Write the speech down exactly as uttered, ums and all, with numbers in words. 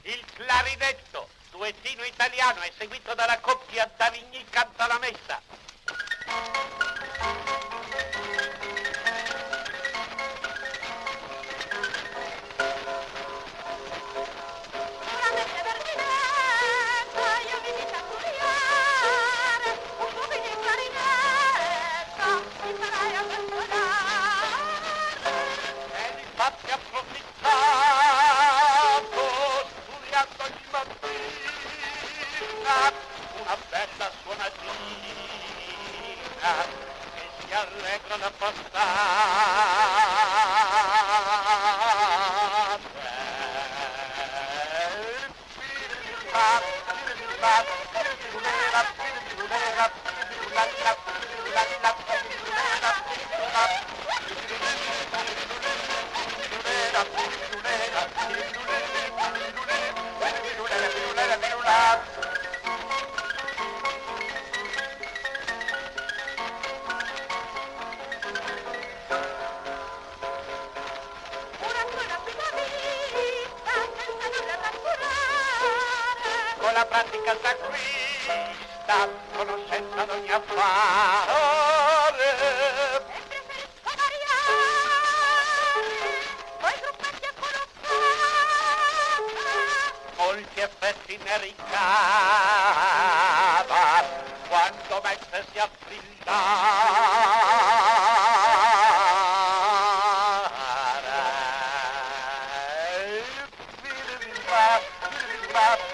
Il clarinetto, duettino italiano, eseguito dalla coppia Davigny canta la messa. Infatti approfittato, studiando ogni mattina, una bella suonatina che si allegra da con la pratica s'acquista conoscenza d'ogni affare. Molti effetti ne ricava quando mettersi a brillare.